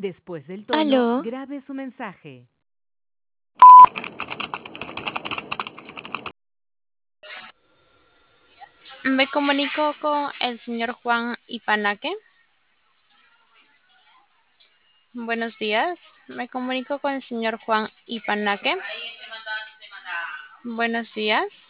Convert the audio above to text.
Después del tono, Aló, grabe su mensaje. Me comunico con el señor Juan Ipanaque. Buenos días. Me comunico con el señor Juan Ipanaque. Buenos días.